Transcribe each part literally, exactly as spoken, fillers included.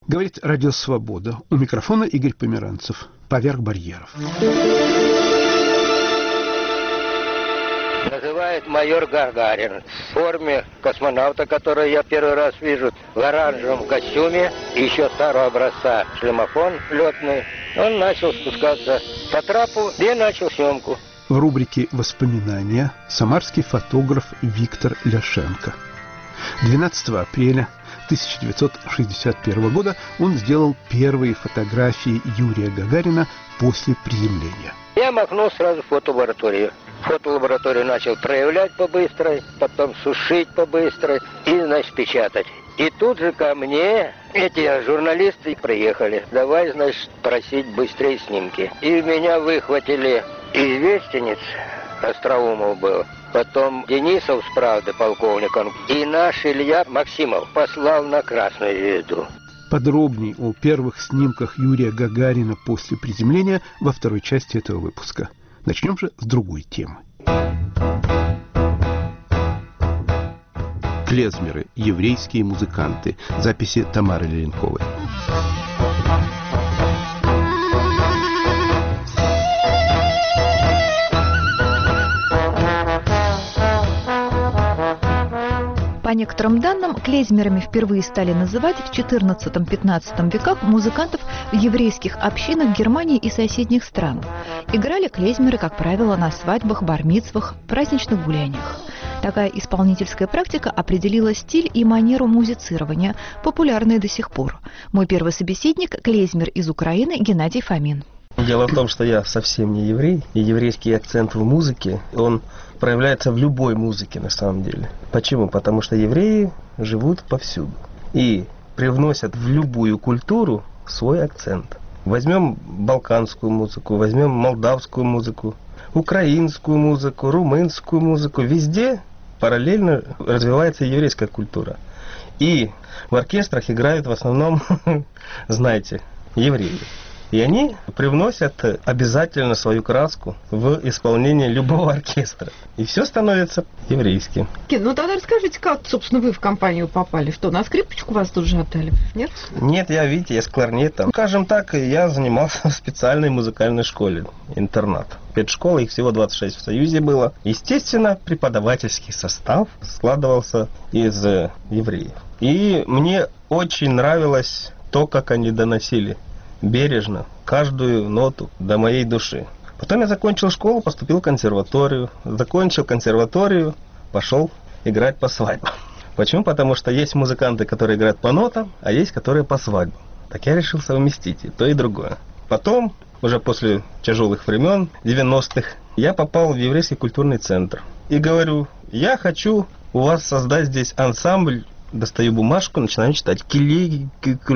Говорит Радио Свобода. У микрофона Игорь Померанцев. Поверх барьеров. Называет майор Гагарин в форме космонавта, которую я первый раз вижу, в оранжевом костюме, еще старого образца шлемофон летный. Он начал спускаться по трапу и начал съемку. В рубрике «Воспоминания» самарский фотограф Виктор Ляшенко. двенадцатого апреля тысяча девятьсот шестьдесят первого года он сделал первые фотографии Юрия Гагарина после приземления. Я махнул сразу в фотолабораторию. Фотолабораторию начал проявлять по-быстрой, потом сушить по-быстрой и, значит, печатать. И тут же ко мне эти журналисты приехали. Давай, значит, просить быстрее снимки. И меня выхватили известенец, Остроумов был, потом Денисов с «Правды» полковником, и наш Илья Максимов послал на Красную Звезду. Подробней о первых снимках Юрия Гагарина после приземления во второй части этого выпуска. Начнем же с другой темы. Клезмеры. Еврейские музыканты. Записи Тамары Леренковой. По некоторым данным, клезмерами впервые стали называть в четырнадцатом-пятнадцатом веках музыкантов в еврейских общинах Германии и соседних стран. Играли клезмеры, как правило, на свадьбах, бар-мицвах, праздничных гуляниях. Такая исполнительская практика определила стиль и манеру музицирования, популярные до сих пор. Мой первый собеседник – клезмер из Украины Геннадий Фомин. Дело в том, что я совсем не еврей, и еврейский акцент в музыке, он проявляется в любой музыке на самом деле. Почему? Потому что евреи живут повсюду и привносят в любую культуру свой акцент. Возьмем балканскую музыку, возьмем молдавскую музыку, украинскую музыку, румынскую музыку. Везде параллельно развивается еврейская культура. И в оркестрах играют в основном, знаете, евреи. И они привносят обязательно свою краску в исполнение любого оркестра. И все становится еврейским. Ну тогда расскажите, как, собственно, вы в компанию попали? Что, на скрипочку вас тут же отдали? Нет? Нет, я, видите, я с кларнетом. Скажем так, я занимался в специальной музыкальной школе, интернат. Педшкола, их всего двадцать шесть в Союзе было. Естественно, преподавательский состав складывался из евреев. И мне очень нравилось то, как они доносили бережно каждую ноту до моей души. Потом я закончил школу, поступил в консерваторию. Закончил консерваторию, пошел играть по свадьбам. Почему? Потому что есть музыканты, которые играют по нотам, а есть, которые по свадьбам. Так я решил совместить и то, и другое. Потом, уже после тяжелых времен, девяностых, я попал в еврейский культурный центр. И говорю, я хочу у вас создать здесь ансамбль. Достаю бумажку, начинаю читать. Килей...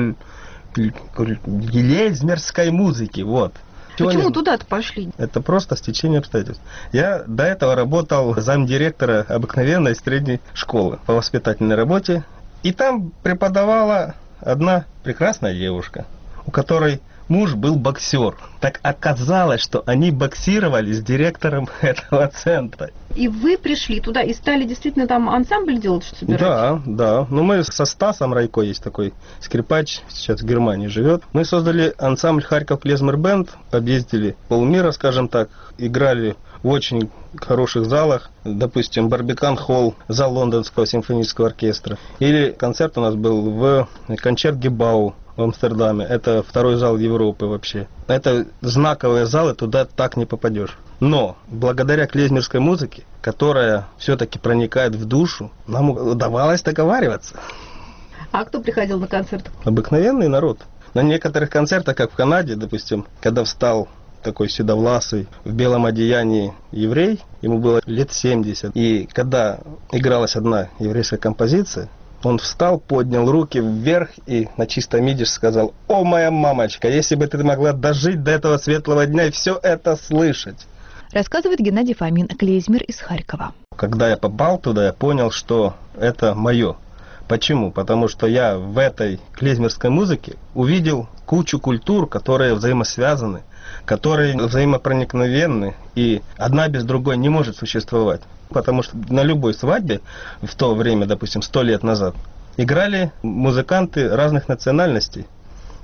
Клезмерской музыки, вот. Почему туда-то пошли? Это просто стечение обстоятельств. Я до этого работал замдиректора обыкновенной средней школы по воспитательной работе, и там преподавала одна прекрасная девушка, у которой муж был боксер. Так оказалось, что они боксировали с директором этого центра. И вы пришли туда и стали действительно там ансамбль делать, что собирать? Да, да. Ну, мы со Стасом Райко, есть такой скрипач, сейчас в Германии живет. Мы создали ансамбль «Харьков Клезмер Бенд», объездили полмира, скажем так, играли в очень хороших залах, допустим, Барбикан Холл, зал Лондонского симфонического оркестра. Или концерт у нас был в Концертгебау в Амстердаме. Это второй зал Европы вообще. Это знаковые залы, туда так не попадешь. Но благодаря клезмерской музыке, которая все-таки проникает в душу, нам удавалось договариваться. А кто приходил на концерт? Обыкновенный народ. На некоторых концертах, как в Канаде, допустим, когда встал такой седовласый в белом одеянии еврей, ему было лет семьдесят. И когда игралась одна еврейская композиция, он встал, поднял руки вверх и на чистом идиш сказал: «О, моя мамочка, если бы ты могла дожить до этого светлого дня и все это слышать». Рассказывает Геннадий Фомин, клезмер из Харькова. Когда я попал туда, я понял, что это мое. Почему? Потому что я в этой клезмерской музыке увидел кучу культур, которые взаимосвязаны, которые взаимопроникновенны, и одна без другой не может существовать. Потому что на любой свадьбе в то время, допустим, сто лет назад, играли музыканты разных национальностей.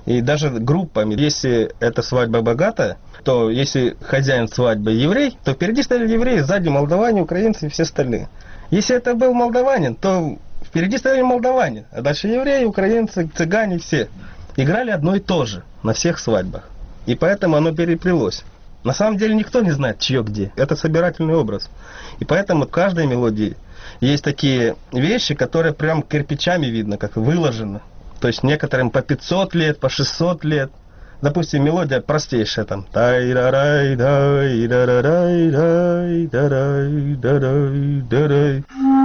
И даже группами. Если эта свадьба богатая, то если хозяин свадьбы еврей, то впереди стояли евреи, сзади молдаване, украинцы и все остальные. Если это был молдаванин, то впереди стояли молдаване, а дальше евреи, украинцы, цыгане, все. Играли одно и то же на всех свадьбах. И поэтому оно переплелось. На самом деле никто не знает, чье где. Это собирательный образ. И поэтому в каждой мелодии есть такие вещи, которые прям кирпичами видно, как выложено. То есть некоторым по пятьсот лет, по шестьсот лет. Допустим, мелодия простейшая там. Тай-ра-рай-дай-дай-дай-дай-дай-дай-дай.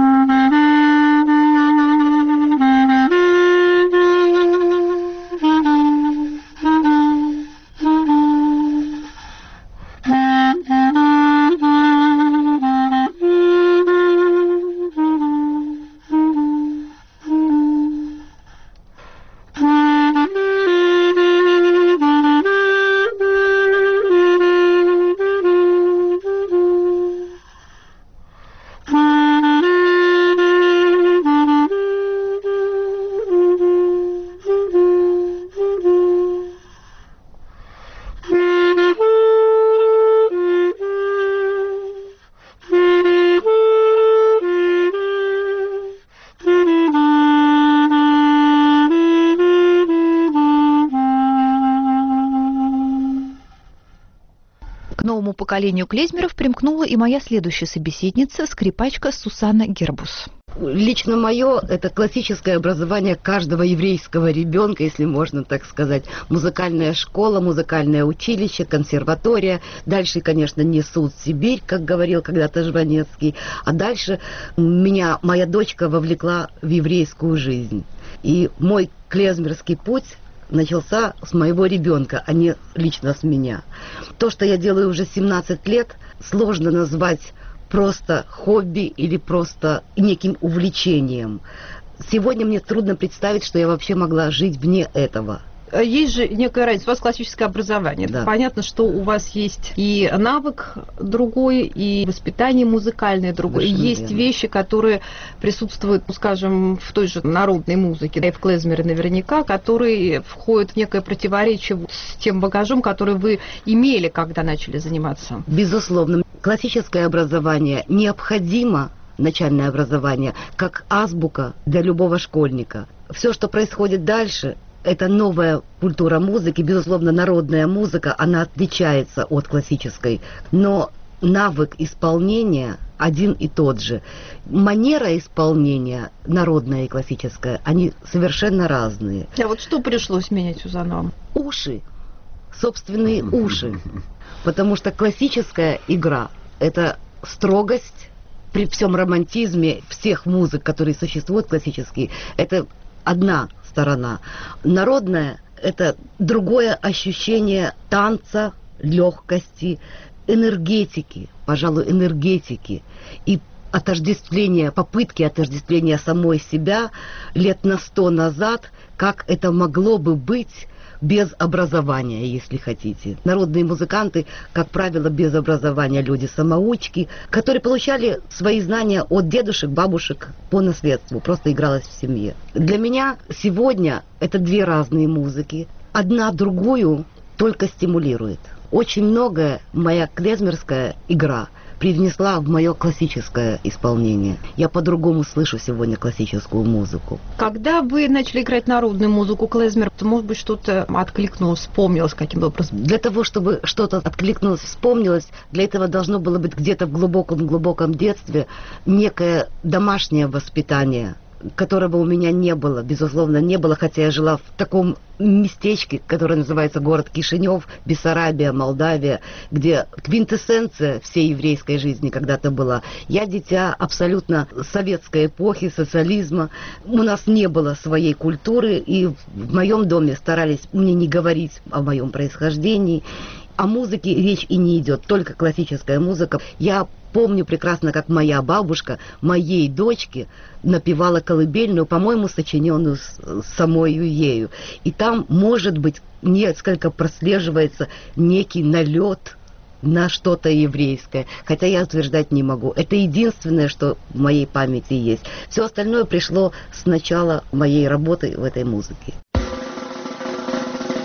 К новому поколению клезмеров примкнула и моя следующая собеседница, скрипачка Сусанна Гербус. Лично мое – это классическое образование каждого еврейского ребенка, если можно так сказать. Музыкальная школа, музыкальное училище, консерватория. Дальше, конечно, не суд Сибирь, как говорил когда-то Жванецкий. А дальше меня моя дочка вовлекла в еврейскую жизнь. И мой клезмерский путь начался с моего ребенка, а не лично с меня. То, что я делаю уже семнадцать лет, сложно назвать просто хобби или просто неким увлечением. Сегодня мне трудно представить, что я вообще могла жить вне этого. Есть же некая разница. У вас классическое образование. Да. Понятно, что у вас есть и навык другой, и воспитание музыкальное другое. Совершенно есть верно. вещи, которые присутствуют, ну, скажем, в той же народной музыке, да, и в клезмере наверняка, которые входят в некое противоречие с тем багажом, который вы имели, когда начали заниматься. Безусловно, классическое образование необходимо, начальное образование, как азбука для любого школьника. Все, что происходит дальше, это новая культура музыки, безусловно, народная музыка, она отличается от классической, но навык исполнения один и тот же. Манера исполнения, народная и классическая, они совершенно разные. А вот что пришлось менять, Сюзанна, вам? Уши, собственные уши, потому что классическая игра – это строгость при всем романтизме всех музык, которые существуют классические, это одна сторона. Народная – это другое ощущение танца, легкости, энергетики, пожалуй, энергетики и отождествления, попытки отождествления самой себя лет на сто назад, как это могло бы быть без образования, если хотите. Народные музыканты, как правило, без образования люди самоучки, которые получали свои знания от дедушек, бабушек по наследству, просто игралось в семье. Для меня сегодня это две разные музыки. Одна другую только стимулирует. Очень многое моя клезмерская игра привнесла в мое классическое исполнение. Я по-другому слышу сегодня классическую музыку. Когда вы начали играть народную музыку, клезмер, то, может быть, что-то откликнулось, вспомнилось каким-то образом? Для того, чтобы что-то откликнулось, вспомнилось, для этого должно было быть где-то в глубоком-глубоком детстве некое домашнее воспитание, которого у меня не было, безусловно, не было, хотя я жила в таком местечке, которое называется город Кишинев, Бессарабия, Молдавия, где квинтэссенция всей еврейской жизни когда-то была. Я дитя абсолютно советской эпохи, социализма. У нас не было своей культуры, и в моем доме старались мне не говорить о моем происхождении. О музыке речь и не идет, только классическая музыка. Я помню прекрасно, как моя бабушка моей дочке напевала колыбельную, по-моему, сочиненную самой ею. И там, может быть, несколько прослеживается некий налет на что-то еврейское, хотя я утверждать не могу. Это единственное, что в моей памяти есть. Все остальное пришло с начала моей работы в этой музыке.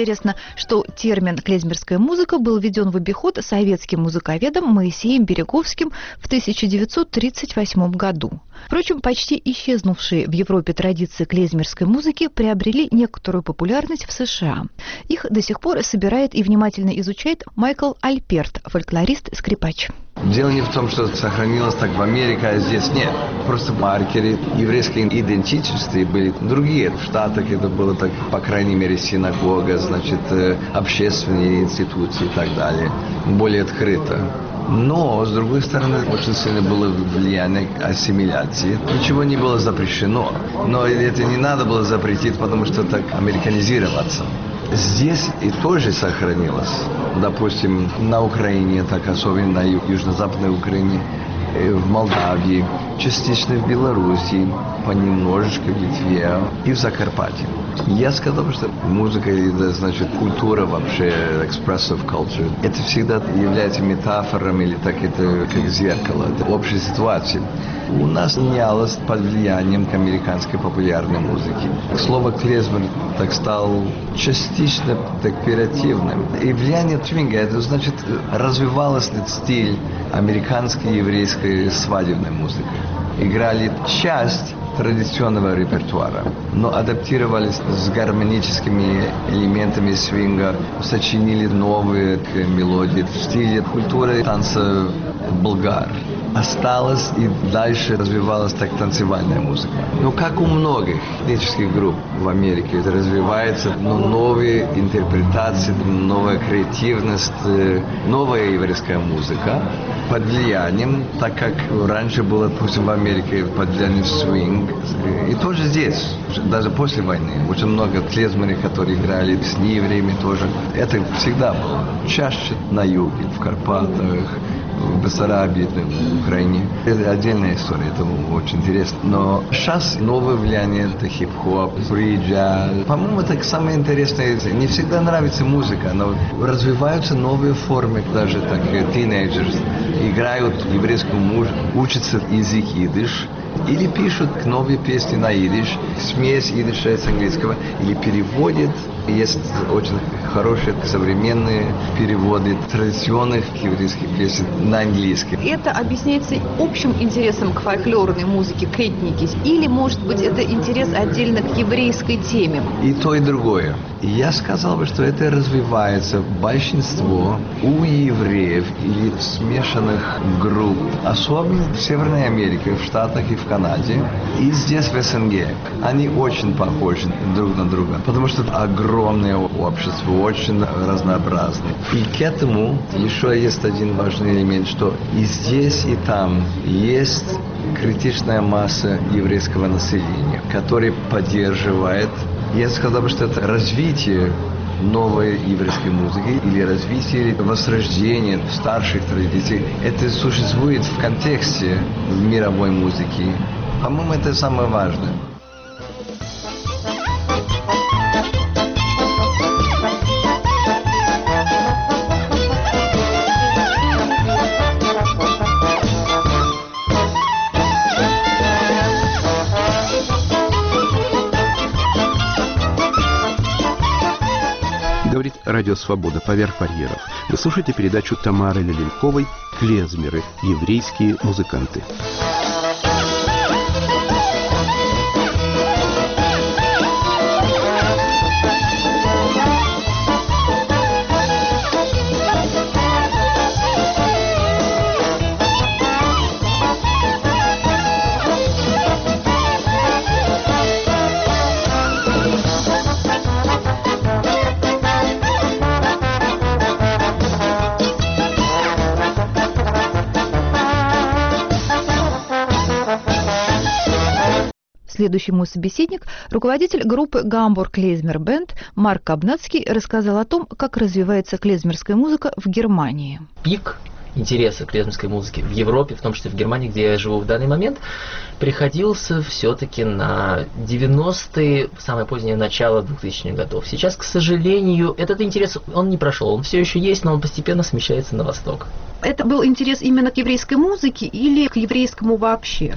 Интересно, что термин «клезмерская музыка» был введен в обиход советским музыковедом Моисеем Береговским в тысяча девятьсот тридцать восьмом году. Впрочем, почти исчезнувшие в Европе традиции клезмерской музыки приобрели некоторую популярность в США. Их до сих пор собирает и внимательно изучает Майкл Альперт, фольклорист-скрипач. Дело не в том, что сохранилось так в Америке, а здесь нет. Просто маркеры еврейской идентичности были другие. В Штатах это было так, по крайней мере, синагога, значит, общественные институции и так далее. Более открыто. Но, с другой стороны, очень сильно было влияние ассимиляции. Ничего не было запрещено. Но это не надо было запретить, потому что так американизироваться. Здесь и тоже сохранилось. Допустим, на Украине, так особенно на южно-западной Украине, в Молдавии, частично в Беларуси, понемножечко в Литве и в Закарпатье. Я сказал, что музыка, это значит культура вообще, expressive culture, это всегда является метафором или так это как зеркало, это общая ситуация. У нас менялось под влиянием американской популярной музыки. Слово клезмер так стал частично так оперативным. И влияние свинга, это значит развивалась этот стиль американской еврейской свадебной музыки. Играли часть традиционного репертуара, но адаптировались с гармоническими элементами свинга, сочинили новые мелодии в стиле культуры танца болгар. Осталась и дальше развивалась так танцевальная музыка. Но как у многих этнических групп в Америке это развивается, но новые интерпретации, новая креативность, новая еврейская музыка под влиянием, так как раньше было, допустим, в Америке под влиянием свинг. И тоже здесь, даже после войны, очень много клезмеров, которые играли с неевреями тоже. Это всегда было. Чаще на юге, в Карпатах, в Бессарабии, в Украине. Это отдельная история, это очень интересно. Но сейчас новое влияние, это хип-хоп, фри-джаз. По-моему, это самое интересное. Не всегда нравится музыка, но развиваются новые формы, даже так, тинейджеры играют еврейскую музыку, учатся язык идиш, или пишут новые песни на идиш, смесь идиша с английского, или переводят. Есть очень хорошие современные переводы традиционных еврейских песен на английский. Это объясняется общим интересом к фольклорной музыке, к этнике? Или, может быть, это интерес отдельно к еврейской теме? И то, и другое. Я сказал бы, что это развивается большинство у евреев или смешанных групп, особенно в Северной Америке, в Штатах и в Канаде, и здесь в СНГ. Они очень похожи друг на друга, потому что огромное общество, очень разнообразное. И к этому еще есть один важный элемент, что и здесь, и там есть критичная масса еврейского населения, которая поддерживает. Я сказал бы, что это развитие новой еврейской музыки или развитие, или возрождение старших традиций. Это существует в контексте мировой музыки. По-моему, это самое важное. Говорит Радио Свобода «Поверх барьеров». Вы слушаете передачу Тамары Леленковой «Клезмеры. Еврейские музыканты». Следующий мой собеседник, руководитель группы «Гамбург Клезмер Бенд» Марк Кабнацкий, рассказал о том, как развивается клезмерская музыка в Германии. Пик интереса к клезмерской музыке в Европе, в том числе в Германии, где я живу в данный момент, приходился все-таки на девяностые, самое позднее начало двухтысячных годов. Сейчас, к сожалению, этот интерес, он не прошел, он все еще есть, но он постепенно смещается на восток. Это был интерес именно к еврейской музыке или к еврейскому вообще?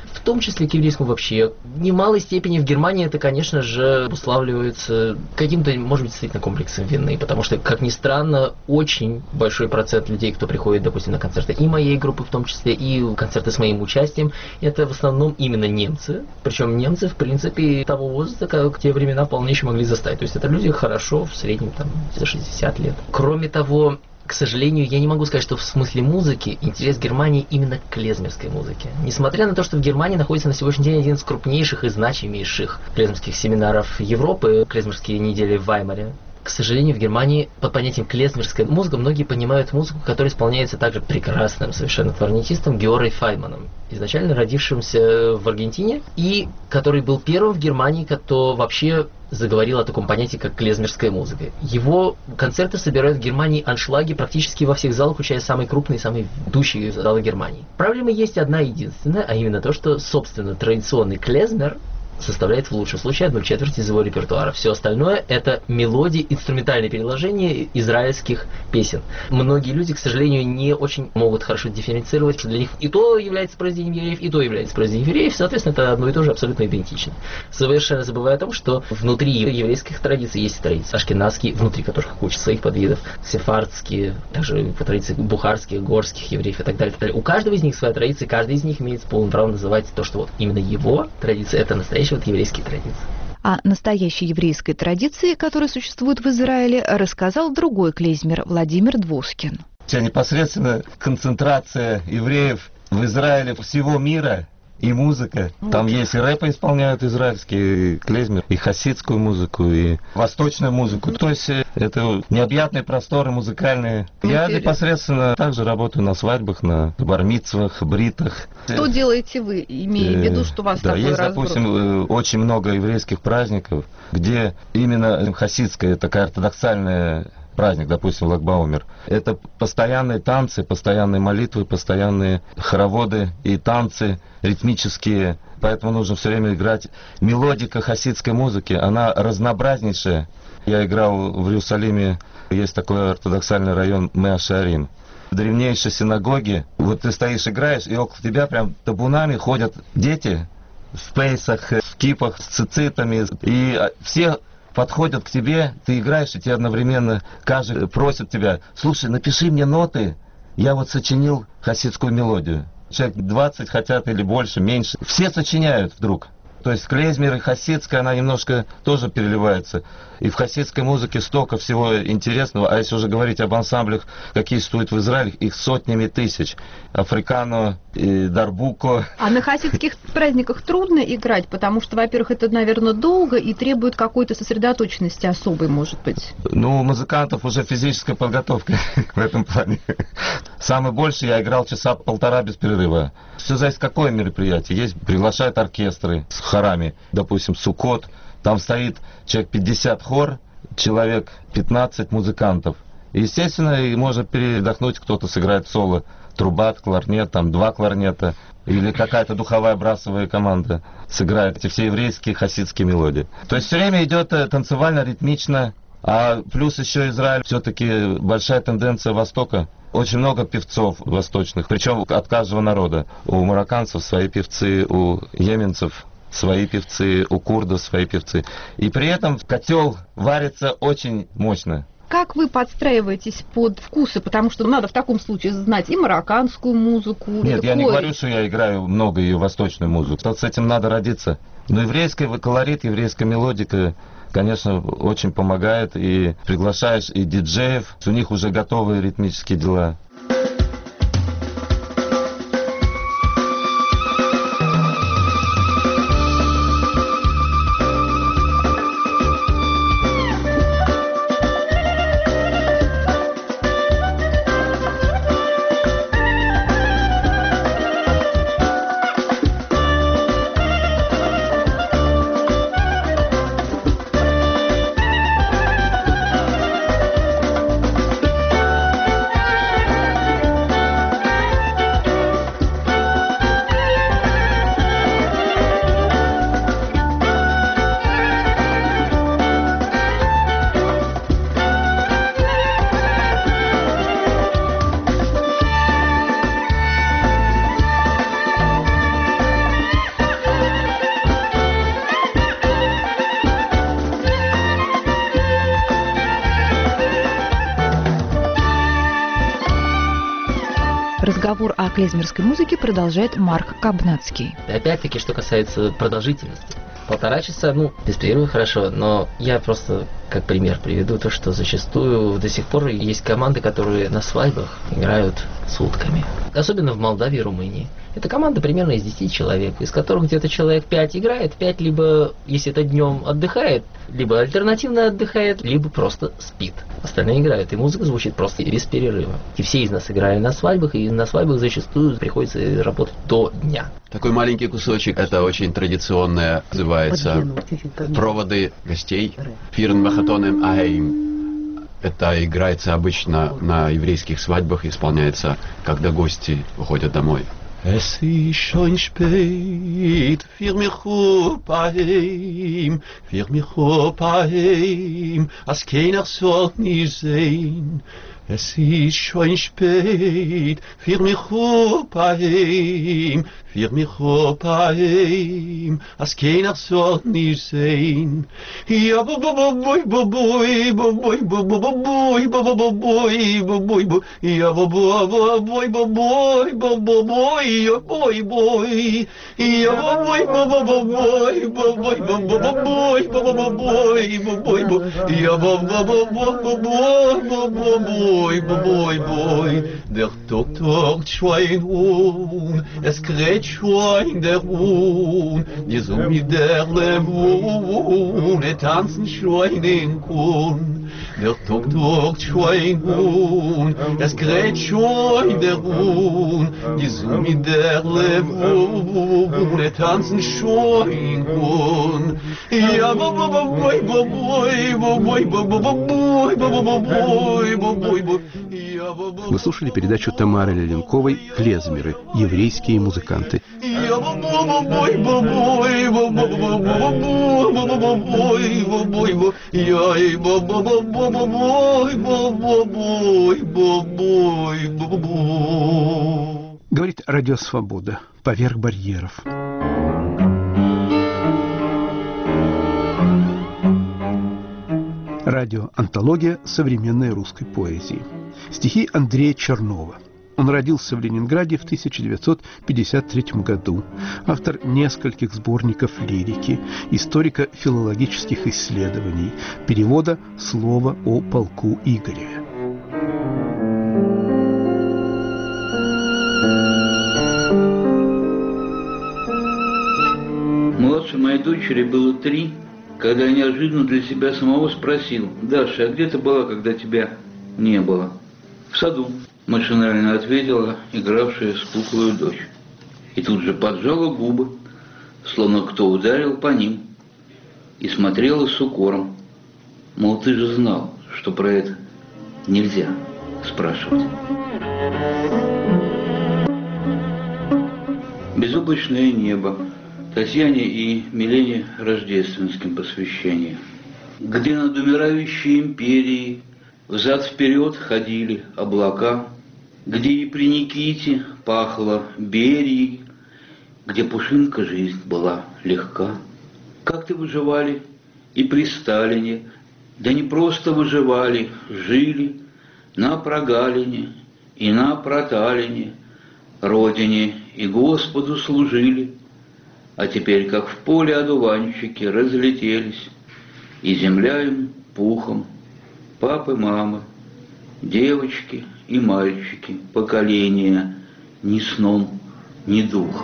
в том числе к еврейскому вообще. В немалой степени в Германии это, конечно же, обуславливается каким-то, может быть, действительно комплексом вины, потому что, как ни странно, очень большой процент людей, кто приходит, допустим, на концерты и моей группы в том числе, и концерты с моим участием, это в основном именно немцы. Причем немцы, в принципе, того возраста, как в те времена вполне еще могли заставить. То есть это люди хорошо, в среднем, там, за шестьдесят лет. Кроме того, к сожалению, я не могу сказать, что в смысле музыки интерес Германии именно к клезмерской музыке. Несмотря на то, что в Германии находится на сегодняшний день один из крупнейших и значимейших клезмерских семинаров Европы, клезмерские недели в Ваймаре, к сожалению, в Германии под понятием клезмерская музыка многие понимают музыку, которая исполняется также прекрасным совершенно кларнетистом Георой Файманом, изначально родившимся в Аргентине, и который был первым в Германии, кто вообще заговорил о таком понятии, как клезмерская музыка. Его концерты собирают в Германии аншлаги практически во всех залах, включая самые крупные, самые ведущие залы Германии. Проблема есть одна единственная, а именно то, что, собственно, традиционный клезмер составляет в лучшем случае одну четверть из его репертуара. Все остальное это мелодии, инструментальные переложения израильских песен. Многие люди, к сожалению, не очень могут хорошо дифференцировать, что для них и то является произведением евреев, и то является произведением евреев. Соответственно, это одно и то же абсолютно идентично. Совершенно забывая о том, что внутри еврейских традиций есть традиции ашкеназские, внутри которых куча своих подвидов, сефардские, также по традиции бухарских, горских евреев и так далее, так далее. У каждого из них своя традиция, каждый из них имеет полное право называть то, что вот именно его традиция, это настоящая вот еврейские традиции. О настоящей еврейской традиции, которая существует в Израиле, рассказал другой клезмер Владимир Двускин. Вся непосредственно концентрация евреев в Израиле всего мира и музыка. Там есть и рэпы исполняют израильские, и клезмер, и хасидскую музыку, и восточную музыку. То есть это необъятные просторы музыкальные. Я непосредственно также работаю на свадьбах, на бар-мицвах, бритах. Что делаете вы, имея в виду, что у вас да, такой есть, разброс? допустим, очень много еврейских праздников, где именно хасидская, такая ортодоксальная праздник, допустим, Лагбаумер. Это постоянные танцы, постоянные молитвы, постоянные хороводы и танцы ритмические. Поэтому нужно все время играть. Мелодика хасидской музыки, она разнообразнейшая. Я играл в Иерусалиме, есть такой ортодоксальный район Меа-Шаарим. В древнейшей синагоге, вот ты стоишь, играешь, и около тебя прям табунами ходят дети в пейсах, в кипах, с цицитами, и все подходят к тебе, ты играешь, и тебе одновременно каждый просит тебя: слушай, напиши мне ноты, я вот сочинил хасидскую мелодию. Человек двадцать хотят или больше, меньше. Все сочиняют вдруг. То есть клезмер и хасидская, она немножко тоже переливается. И в хасидской музыке столько всего интересного. А если уже говорить об ансамблях, какие существуют в Израиле, их сотнями тысяч. Африкано, и Дарбуко. А на хасидских праздниках трудно играть, потому что, во-первых, это, наверное, долго и требует какой-то сосредоточенности особой, может быть. Ну, у музыкантов уже физическая подготовка в этом плане. Самый больший я играл часа полтора без перерыва. Все зависит, какое мероприятие. Есть, приглашают оркестры с хорами, допустим, Суккот. Там стоит человек пятьдесят хор, человек пятнадцать музыкантов. И, естественно, и можно передохнуть, кто-то сыграет соло, трубат, кларнет, там два кларнета, или какая-то духовая брасовая команда сыграет эти все еврейские хасидские мелодии. То есть все время идет танцевально, ритмично, а плюс еще Израиль, все-таки большая тенденция Востока. Очень много певцов восточных, причем от каждого народа. У марокканцев свои певцы, у йеменцев свои певцы, у курдов свои певцы. И при этом котел варится очень мощно. Как вы подстраиваетесь под вкусы? Потому что надо в таком случае знать и марокканскую музыку. Нет, я не корень. говорю, что я играю много ее восточную музыку. Вот с этим надо родиться. Но еврейский колорит, еврейская мелодика, конечно, очень помогает. И приглашаешь и диджеев, у них уже готовые ритмические дела. Разговор о клезмерской музыке продолжает Марк Кабнацкий. Опять-таки, что касается продолжительности. Полтора часа, ну, без перерыва хорошо, но я просто как пример приведу то, что зачастую до сих пор есть команды, которые на свадьбах играют сутками. Особенно в Молдавии и Румынии. Это команда примерно из десяти человек, из которых где-то человек пять играет, пять либо, если это днем, отдыхает, либо альтернативно отдыхает, либо просто спит. Остальные играют, и музыка звучит просто без перерыва. И все из нас играли на свадьбах, и на свадьбах зачастую приходится работать до дня. Такой маленький кусочек, это очень традиционное, называется «Проводы гостей». «Фирн махатонем аэйм». Это играется обычно на еврейских свадьбах, исполняется, когда гости уходят домой. Es ist schon spät, für mich heim, für mich heim, als keiner soll nicht sehen. Es ist schon spät, für mich heim, für mich heim, als keiner soll nicht sehen. Ja, bo bo bo boy, bo boy, bo boy, bo bo bo boy, bo bo bo boy, bo boy, bo ja bo bo bo boy, bo boy, bo bo boy, ja boy boy, ja bo boy, bo bo bo boy, bo boy, bo bo bo boy, bo bo bo boy, bo boy, bo ja bo bo bo bo boy, bo bo boy. Boy, boy, boy, der Doktor schwein un, es kräht schwein der un, die so mit der Levun, et tanzen schwein in kun. Der Doktor schwein un, es kräht schwein der un, die so mit der Levun, et tanzen schwein kun. Ja, bo bo bo boy, bo boy, bo boy, bo bo bo boy, bo bo bo boy, bo boy, bo. Вы слушали передачу Тамары Леленковой «Клезмеры. Еврейские музыканты». Говорит Радио Свобода. Поверх барьеров. Радиоантология современной русской поэзии. Стихи Андрея Чернова. Он родился в Ленинграде в тысяча девятьсот пятьдесят третьем году. Автор нескольких сборников лирики, историко-филологических исследований, перевода «Слова о полку Игореве». Младшей моей дочери было три, когда я неожиданно для себя самого спросил: «Даша, а где ты была, когда тебя не было?» «В саду», — машинально ответила игравшая с куклой дочь. И тут же поджала губы, словно кто ударил по ним, и смотрела с укором. Мол, ты же знал, что про это нельзя спрашивать. Безоблачное небо. Татьяне и Милене Рождественским посвящение. Где над умирающей империей взад-вперед ходили облака, где и при Никите пахло берией, где пушинка жизнь была легка. Как-то выживали и при Сталине, да не просто выживали, жили на прогалине и на проталине, Родине и Господу служили. А теперь, как в поле одуванчики, разлетелись, и земля им пухом, папы, мамы, девочки и мальчики, поколения, ни сном, ни духом.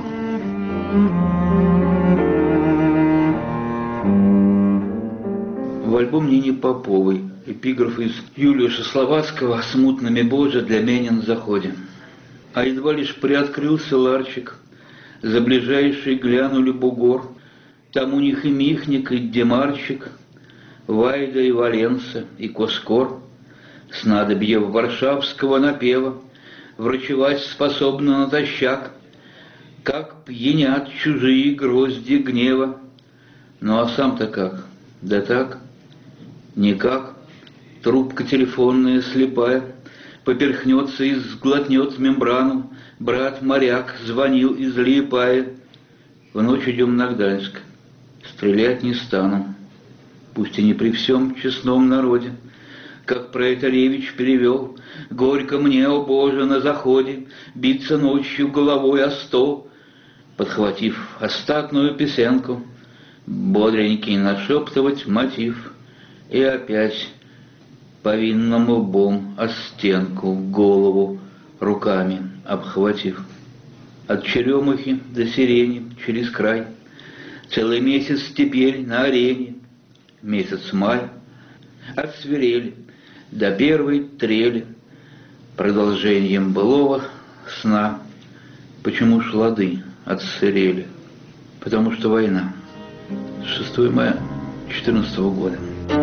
В альбом Нине Поповой эпиграф из Юлиуша Словацкого «Смутными Боже для меня на заходе». А едва лишь приоткрылся ларчик, за ближайший глянули бугор, там у них и Михник, и Демарчик, Вайда и Валенса, и Коскор, снадобье варшавского напева, врачевать способно натощак, как пьянят чужие грозди гнева. Ну а сам-то как? Да так, никак, трубка телефонная слепая, поперхнется и сглотнет мембрану. Брат-моряк звонил из Лиепая. В ночь идем на Гданьск. Стрелять не стану, пусть и не при всем честном народе. как Проэтаревич перевел: «Горько мне, о Боже, на заходе биться ночью головой о стол». Подхватив остатную песенку, бодренький нашептывать мотив, и опять повинным лбом о стенку голову руками обхватив. От черемухи до сирени через край целый месяц теперь на арене, месяц май, от свирели до первой трели, продолжением былого сна. Почему ж лады отсырели? Потому что война. шестого мая две тысячи четырнадцатого года.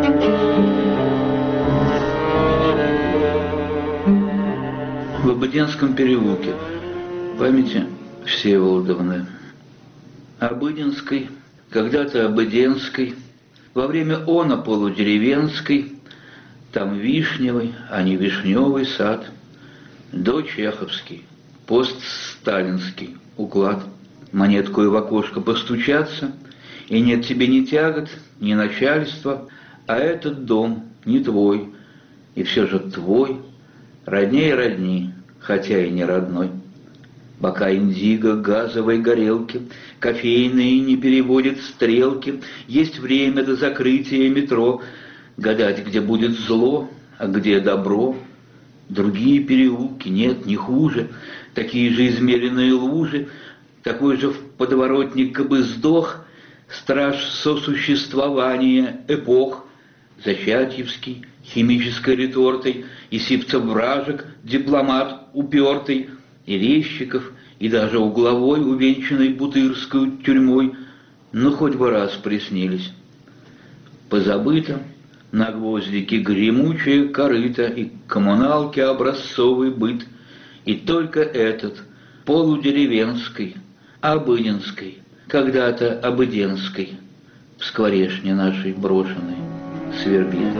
В Обыденском переулке памяти Всеволодовны. Обыденской, когда-то Обыденской, во время она полудеревенской, там вишневый, а не вишневый сад, до чеховский, постсталинский уклад, монеткою в окошко постучаться, и нет тебе ни тягот, ни начальства, а этот дом не твой, и все же твой, родней родни, хотя и не родной. Бока индиго, газовой горелки, кофейные не переводят стрелки, есть время до закрытия метро, гадать, где будет зло, а где добро. Другие переулки, нет, не хуже, такие же измеренные лужи, такой же в подворотник бы сдох страж сосуществования эпох, Зачатьевский, химической ретортой, и Сивцев-Вражек, дипломат упертый, и Резчиков, и даже Угловой, увенчанный Бутырской тюрьмой, ну хоть бы раз приснились. Позабыто на гвоздике гремучее корыто и коммуналки образцовый быт, и только этот полудеревенской, обыденской, когда-то обыденской, в скворечне нашей брошенной свербит.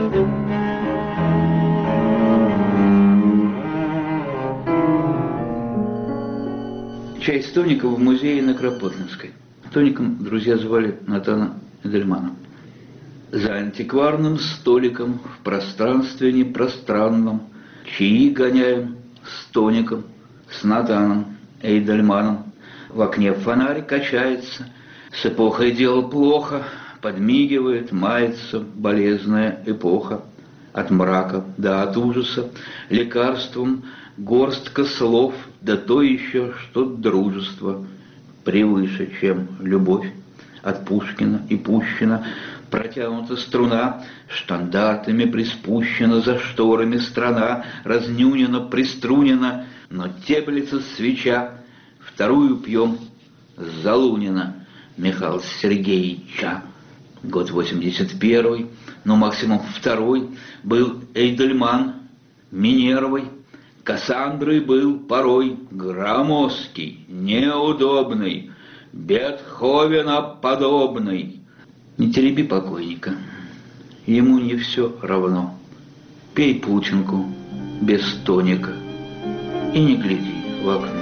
Часть тоника в музее на Кропоткинской. Тоником друзья звали Натана Эдельмана. За антикварным столиком в пространстве непространном чаи гоняем с тоником, с Натаном Эйдельманом. В окне фонарь качается, с эпохой дело плохо, подмигивает, мается болезная эпоха. От мрака да от ужаса лекарством горстка слов, да то еще, что дружество превыше, чем любовь. От Пушкина и Пущина протянута струна, штандартами приспущена за шторами страна, разнюнена, приструнена, но теплится свеча. Вторую пьем Залунина Михаила Сергеевича. Год восемьдесят первый, но максимум второй, был Эйдельман Минервой. Кассандрой был порой громоздкий, неудобный, Бетховена подобный. Не тереби покойника, ему не все равно. Пей пученку без тоника и не гляди в окно.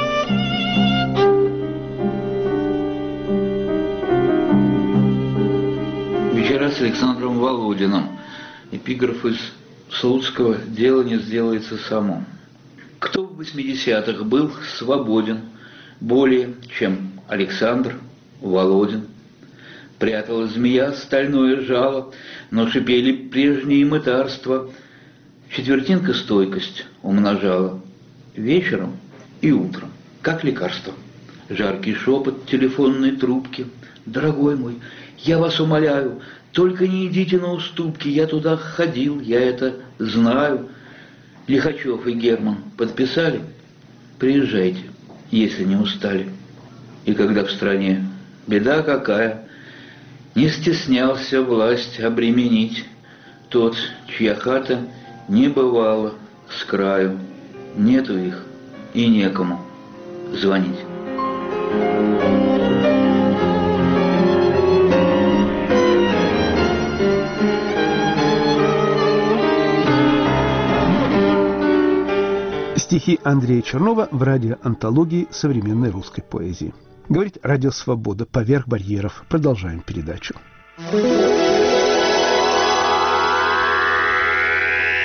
Вечера с Александром Володиным. Эпиграф из Слуцкого «Дело не сделается само». Кто в восьмидесятых был свободен более, чем Александр Володин? Прятала змея стальное жало, но шипели прежние мытарства. Четвертинка стойкость умножала вечером и утром, как лекарство. Жаркий шепот телефонной трубки: «Дорогой мой, я вас умоляю, только не идите на уступки, я туда ходил, я это знаю». Лихачев и Герман подписали: «Приезжайте, если не устали». И когда в стране беда какая, не стеснялся власть обременить тот, чья хата не бывала с краю, нету их и некому звонить. Стихи Андрея Чернова в радиоантологии современной русской поэзии. Говорит Радио Свобода. Поверх барьеров. Продолжаем передачу.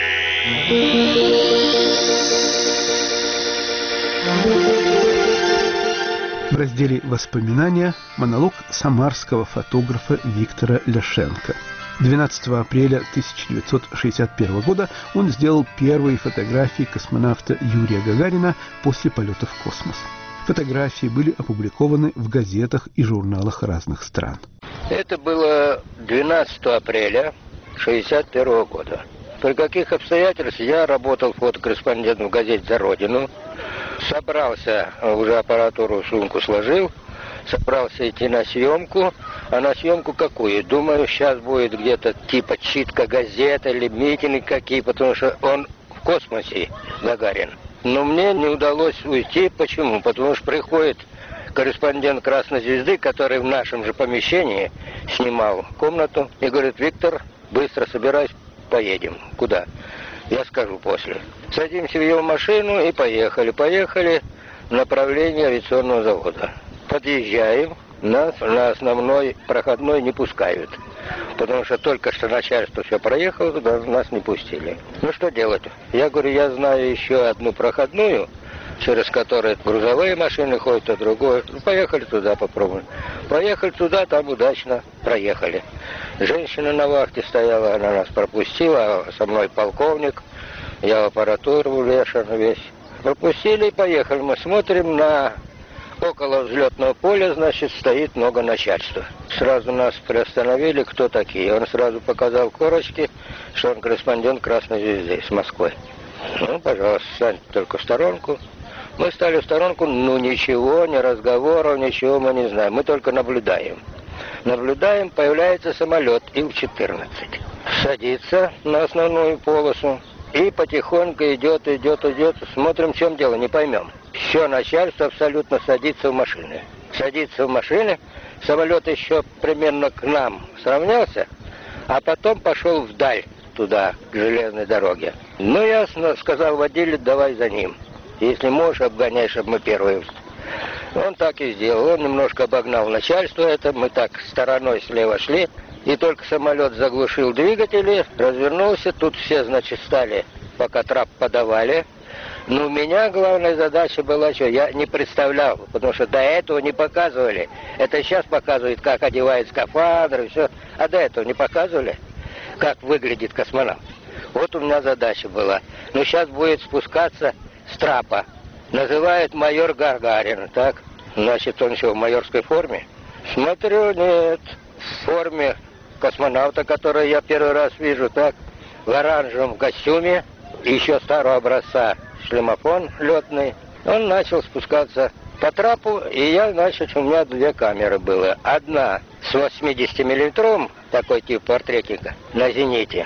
В разделе «Воспоминания» монолог самарского фотографа Виктора Ляшенко. двенадцатого апреля тысяча девятьсот шестьдесят первого года он сделал первые фотографии космонавта Юрия Гагарина после полета в космос. Фотографии были опубликованы в газетах и журналах разных стран. Это было двенадцатого апреля шестьдесят первого года. При каких обстоятельствах я работал фотокорреспондентом в газете «За Родину». Собрался, уже аппаратуру в сумку сложил, собрался идти на съемку. А на съемку какую? Думаю, сейчас будет где-то типа читка газет или митинги какие, потому что он в космосе, Гагарин. Но мне не удалось уйти. Почему? Потому что приходит корреспондент «Красной звезды», который в нашем же помещении снимал комнату, и говорит: «Виктор, быстро собирайся, поедем». Куда? Я скажу после. Садимся в его машину и поехали. Поехали в направлении авиационного завода. Подъезжаем, нас на основной проходной не пускают. Потому что только что начальство все проехало, туда нас не пустили. Ну что делать? Я говорю, я знаю еще одну проходную, через которую грузовые машины ходят, а другое. Ну, поехали туда, попробуем. Поехали туда, там удачно проехали. Женщина на вахте стояла, она нас пропустила, а со мной полковник, я в аппаратуру увешан весь. Пропустили и поехали. Мы смотрим, на около взлетного поля, значит, стоит много начальства. Сразу нас приостановили, кто такие. Он сразу показал корочки, что он корреспондент «Красной звезды» с Москвы. Ну, пожалуйста, встаньте только в сторонку. Мы стали в сторонку, ну ничего, ни разговоров, ничего мы не знаем. Мы только наблюдаем. Наблюдаем, появляется самолет Ил четырнадцать. Садится на основную полосу и потихоньку идет, идет, идет. Смотрим, в чем дело, не поймем. Все начальство абсолютно садится в машины. Садится в машины, самолет еще примерно к нам сравнялся, а потом пошел вдаль, туда, к железной дороге. Ну, ясно, сказал водитель, давай за ним. Если можешь, обгоняй, чтобы мы первые. Он так и сделал. Он немножко обогнал начальство это. Мы так стороной слева шли. И только самолет заглушил двигатели, развернулся. Тут все, значит, стали, пока трап подавали. Но у меня главная задача была, что я не представлял, потому что до этого не показывали. Это сейчас показывают, как одевают скафандры, все. А до этого не показывали, как выглядит космонавт. Вот у меня задача была. Но сейчас будет спускаться с трапа. Называют майор Гагарин, так? Значит, он что, в майорской форме? Смотрю, нет, в форме космонавта, который я первый раз вижу, так? В оранжевом костюме, еще старого образца шлемофон летный. Он начал спускаться по трапу, и я, значит, у меня две камеры было. Одна с восьмидесятимиллиметровым, такой тип портретника, на «Зените».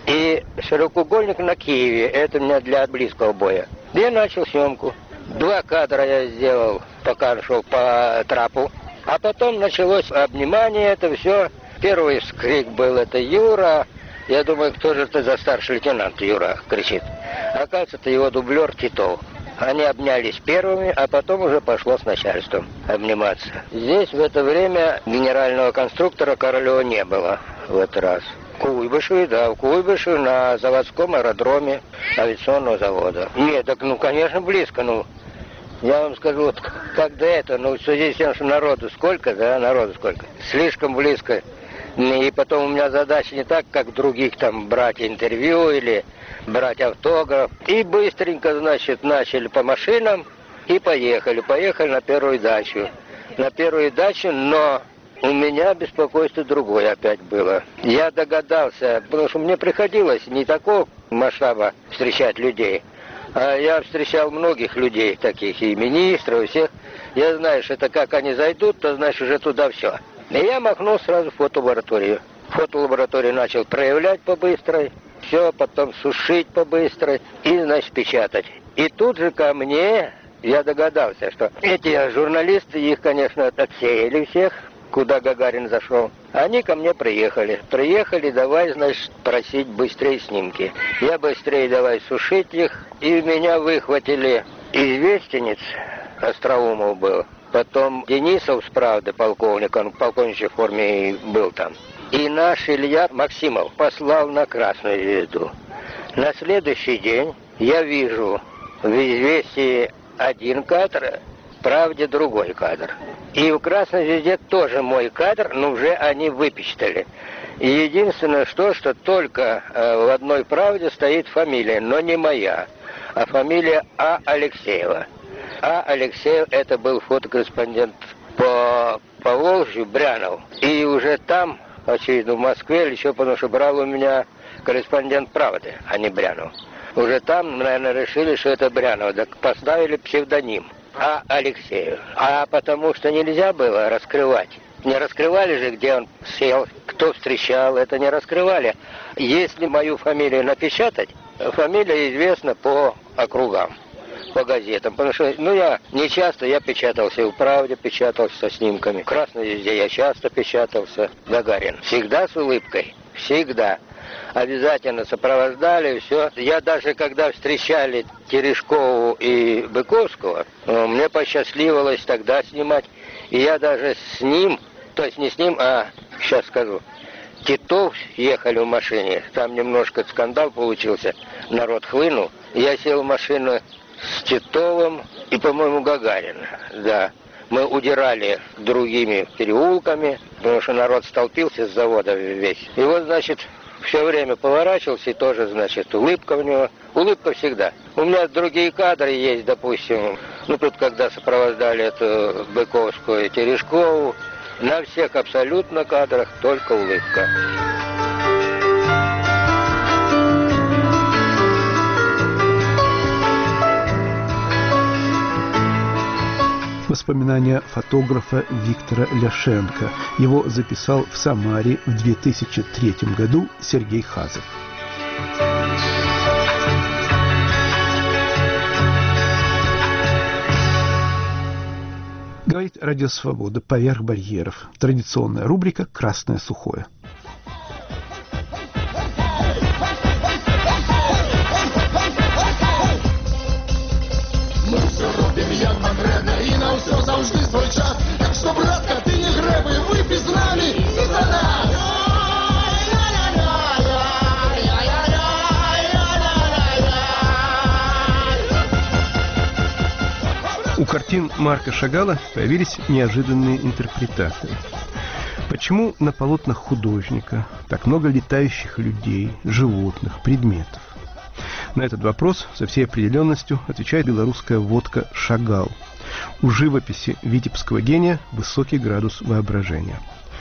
И широкоугольник на Киеве, это у меня для близкого боя. Я начал съемку. Два кадра я сделал, пока шел по трапу. А потом началось обнимание, это все. Первый вскрик был, это Юра. Я думаю, кто же это за старший лейтенант, Юра, кричит. Оказывается, это его дублер Титов. Они обнялись первыми, а потом уже пошло с начальством обниматься. Здесь в это время генерального конструктора Королева не было в этот раз. В Куйбышеве, да, в Куйбышеве на заводском аэродроме авиационного завода. Нет, так, ну, конечно, близко, ну. Я вам скажу, вот как до этого, ну, в связи с тем, что народу сколько, да, народу сколько. Слишком близко. И потом у меня задача не так, как других, там, брать интервью или брать автограф. И быстренько, значит, начали по машинам и поехали. Поехали на первую дачу. На первую дачу, но у меня беспокойство другое опять было. Я догадался, потому что мне приходилось не такого масштаба встречать людей, а я встречал многих людей таких, и министров, и всех. Я знаю, что это как они зайдут, то, значит, уже туда все. И я махнул сразу в фотолабораторию. Фотолабораторию начал проявлять по-быстрой, все, потом сушить по-быстрой и, значит, печатать. И тут же ко мне, я догадался, что эти журналисты, их, конечно, отсеяли всех, куда Гагарин зашел. Они ко мне приехали. Приехали, давай, значит, просить быстрее снимки. Я быстрее давай сушить их. И меня выхватили известенец, Остроумов был. Потом Денисов с «Правды», полковник, он в полковничьей форме был там. И наш Илья Максимов послал на Красную звезду. На следующий день я вижу в «Известии» один кадр, в «Правде» другой кадр. И в «Красной звезде» тоже мой кадр, но уже они выпечатали. И единственное, что, что только э, в одной «Правде» стоит фамилия, но не моя, а фамилия А. Алексеева. А. Алексеев — это был фотокорреспондент по Поволжью, Брянов. И уже там, очевидно, в Москве, или еще потому что брал у меня корреспондент «Правды», а не Брянов. Уже там, наверное, решили, что это Брянов, так поставили псевдоним А. Алексеев. А потому что нельзя было раскрывать. Не раскрывали же, где он сел, кто встречал, это не раскрывали. Если мою фамилию напечатать, фамилия известна по округам, по газетам. Потому что, ну, я не часто, я печатался в «Правде», печатался со снимками. В «Красной звезде» я часто печатался. Гагарин. Всегда с улыбкой. Всегда. Обязательно сопровождали, все. Я даже, когда встречали Терешкову и Быковского, мне посчастливилось тогда снимать. И я даже с ним, то есть не с ним, а, сейчас скажу, Титов ехали в машине. Там немножко скандал получился, народ хлынул. Я сел в машину с Титовым и, по-моему, Гагарин, да. Мы удирали другими переулками, потому что народ столпился с завода весь. И вот, значит, все время поворачивался, и тоже, значит, улыбка у него. Улыбка всегда. У меня другие кадры есть, допустим. Ну, тут, когда сопровождали эту Быковскую и Терешкову, на всех абсолютно кадрах только улыбка. Воспоминания фотографа Виктора Ляшенко. Его записал в Самаре в две тысячи третьем году Сергей Хазов. Говорит Радио Свобода «Поверх барьеров». Традиционная рубрика «Красное сухое». Все завжди свой час. Так що, братка, ти не греби, випій з нами і за нас. У картин Марка Шагала появились неожиданные интерпретации. Почему на полотнах художника так много летающих людей, животных, предметов? На этот вопрос со всей определенностью отвечает белорусская водка «Шагал». У живописи витебского гения высокий градус воображения.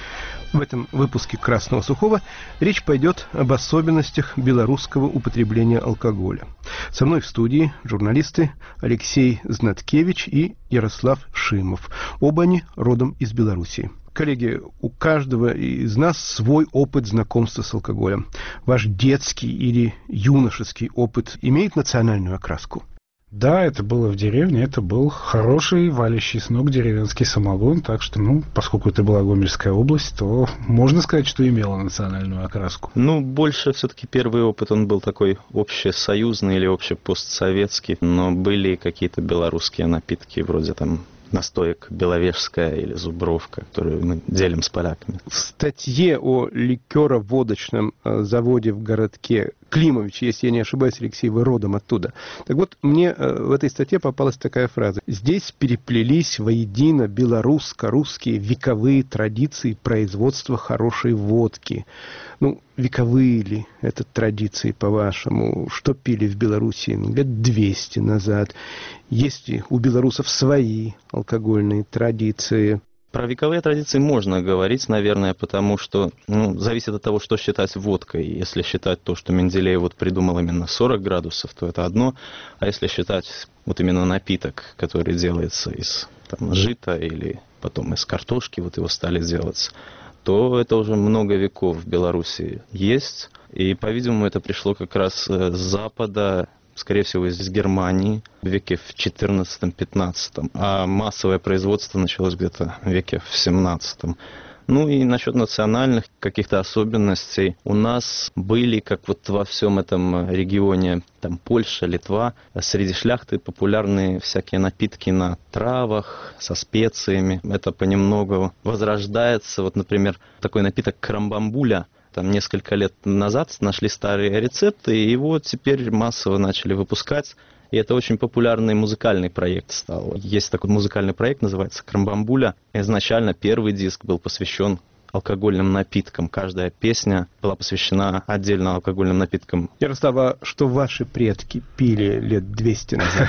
В этом выпуске «Красного сухого» речь пойдет об особенностях белорусского употребления алкоголя. Со мной в студии журналисты Алексей Знаткевич и Ярослав Шимов. Оба они родом из Белоруссии. Коллеги, у каждого из нас свой опыт знакомства с алкоголем. Ваш детский или юношеский опыт имеет национальную окраску? Да, это было в деревне, это был хороший, валящий с ног деревенский самогон, так что, ну, поскольку это была Гомельская область, то можно сказать, что имела национальную окраску. Ну, больше все-таки первый опыт, он был такой общесоюзный или общепостсоветский, но были какие-то белорусские напитки, вроде там настоек Беловежская или Зубровка, которую мы делим с поляками. В статье о ликероводочном заводе в городке Климович, если я не ошибаюсь, Алексей, вы родом оттуда. Так вот, мне в этой статье попалась такая фраза. Здесь переплелись воедино белорусско-русские вековые традиции производства хорошей водки. Ну, вековые ли это традиции, по-вашему? Что пили в Белоруссии лет двести назад? Есть ли у белорусов свои алкогольные традиции? Про вековые традиции можно говорить, наверное, потому что ну, зависит от того, что считать водкой. Если считать то, что Менделеев вот придумал именно сорок градусов, то это одно. А если считать вот именно напиток, который делается из там, жита или потом из картошки, вот его стали делать, то это уже много веков в Беларуси есть. И, по-видимому, это пришло как раз с Запада, скорее всего, из Германии в веке в четырнадцатом-пятнадцатом, а массовое производство началось где-то в веке в семнадцатом. Ну и насчет национальных каких-то особенностей. У нас были, как вот во всем этом регионе, там Польша, Литва, среди шляхты популярны всякие напитки на травах, со специями. Это понемногу возрождается. Вот, например, такой напиток крамбамбуля. Там несколько лет назад нашли старые рецепты, и его теперь массово начали выпускать. И это очень популярный музыкальный проект стал. Есть такой музыкальный проект, называется «Крамбамбуля». Изначально первый диск был посвящен алкогольным напиткам. Каждая песня была посвящена отдельно алкогольным напиткам. Ярослав, а что ваши предки пили лет двести назад?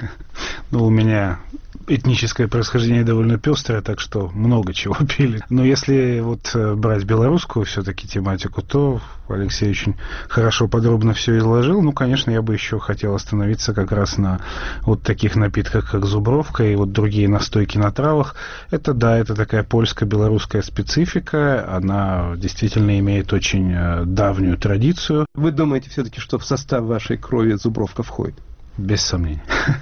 Ну, у меня этническое происхождение довольно пестрое, так что много чего пили. Но если вот брать белорусскую все-таки тематику, то Алексей очень хорошо, подробно все изложил. Ну, конечно, я бы еще хотел остановиться как раз на вот таких напитках, как зубровка и вот другие настойки на травах. Это, да, это такая польско-белорусская специфика. Она действительно имеет очень давнюю традицию. Вы думаете все-таки, что в состав вашей крови зубровка входит? Без сомнений.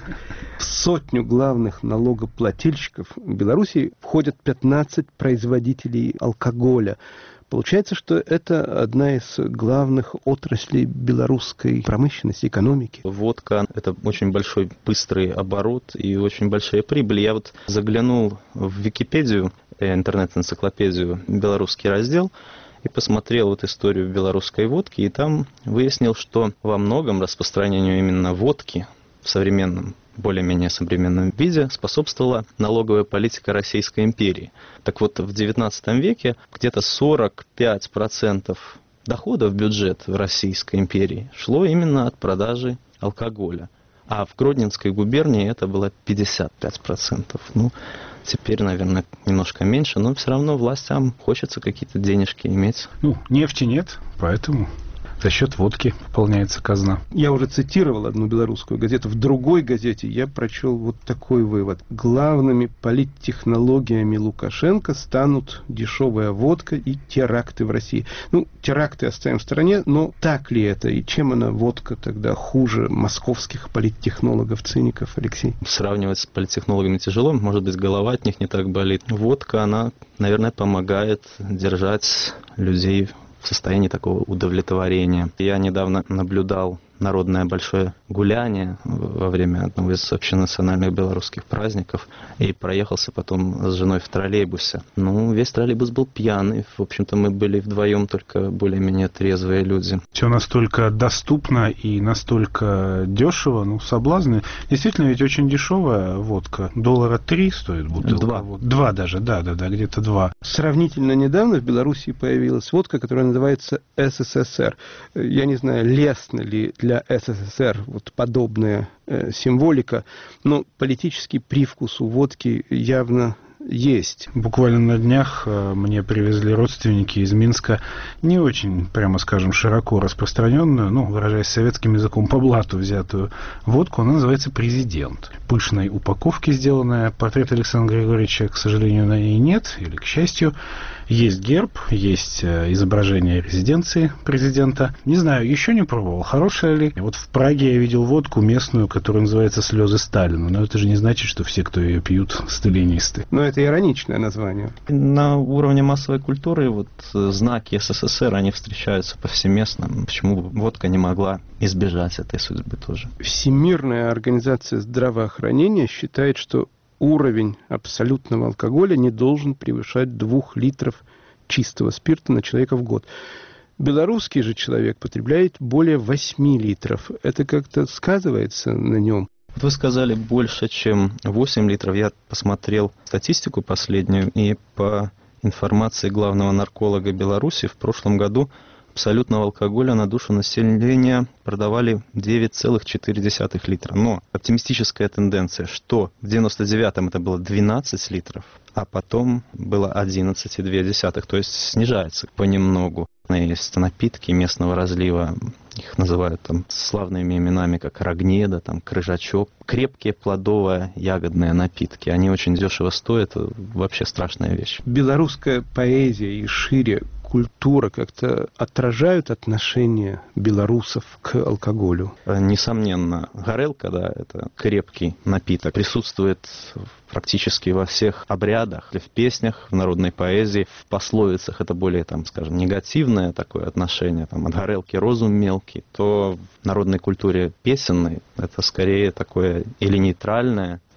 В сотню главных налогоплательщиков Беларуси входят пятнадцать производителей алкоголя. Получается, что это одна из главных отраслей белорусской промышленности, экономики. Водка – это очень большой быстрый оборот и очень большая прибыль. Я вот заглянул в Википедию, интернет-энциклопедию, белорусский раздел, и посмотрел вот историю белорусской водки, и там выяснил, что во многом распространению именно водки в современном, более-менее современном виде способствовала налоговая политика Российской империи. Так вот, в девятнадцатом веке где-то сорок пять процентов дохода в бюджет Российской империи шло именно от продажи алкоголя. А в Гродненской губернии это было пятьдесят пять процентов. Ну, теперь, наверное, немножко меньше, но все равно властям хочется какие-то денежки иметь. Ну, нефти нет, поэтому за счет водки пополняется казна. Я уже цитировал одну белорусскую газету. В другой газете я прочел вот такой вывод. Главными политтехнологиями Лукашенко станут дешевая водка и теракты в России. Ну, теракты оставим в стороне, но так ли это? И чем она, водка, тогда хуже московских политтехнологов-циников, Алексей? Сравнивать с политтехнологами тяжело. Может быть, голова от них не так болит. Водка, она, наверное, помогает держать людей в состоянии такого удовлетворения. Я недавно наблюдал народное большое гуляние во время одного из общенациональных белорусских праздников и проехался потом с женой в троллейбусе. Ну, весь троллейбус был пьяный. В общем-то, мы были вдвоем только более-менее трезвые люди. Все настолько доступно и настолько дешево, ну, соблазны. Действительно, ведь очень дешевая водка. Доллара три стоит бутылка. Два. Два даже, да-да-да, где-то два. Сравнительно недавно в Беларуси появилась водка, которая называется СССР. Я не знаю, лестно ли для СССР вот подобная э, символика, но политический привкус у водки явно есть. Буквально на днях мне привезли родственники из Минска не очень, прямо скажем, широко распространенную, ну, выражаясь советским языком, по блату взятую водку. Она называется «Президент». Пышной упаковки сделанная. Портрет Александра Григорьевича, к сожалению, на ней нет, или к счастью. Есть герб, есть изображение резиденции президента. Не знаю, еще не пробовал, хорошая ли. Вот в Праге я видел водку местную, которая называется «Слезы Сталина». Но это же не значит, что все, кто ее пьют, сталинисты. Но это ироничное название. На уровне массовой культуры вот знаки СССР, они встречаются повсеместно. Почему водка не могла избежать этой судьбы тоже? Всемирная организация здравоохранения считает, что уровень абсолютного алкоголя не должен превышать двух литров чистого спирта на человека в год. Белорусский же человек потребляет более восьми литров. Это как-то сказывается на нем? Вот вы сказали больше, чем восемь литров. Я посмотрел статистику последнюю, и по информации главного нарколога Беларуси в прошлом году абсолютного алкоголя на душу населения продавали девять целых четыре десятых литра. Но оптимистическая тенденция, что в девяносто девятом это было двенадцать литров, а потом было одиннадцать целых две десятых, то есть снижается понемногу. Есть напитки местного разлива, их называют там славными именами, как Рогнеда, там Крыжачок. Крепкие плодовые ягодные напитки, они очень дешево стоят, вообще страшная вещь. Белорусская поэзия и шире культура как-то отражают отношение белорусов к алкоголю? Несомненно. Горелка, да, это крепкий напиток. Присутствует практически во всех обрядах, в песнях, в народной поэзии, в пословицах. Это более, там, скажем, негативное такое отношение. Там, от горелки розум мелкий. То в народной культуре песенной это скорее такое или нейтральное,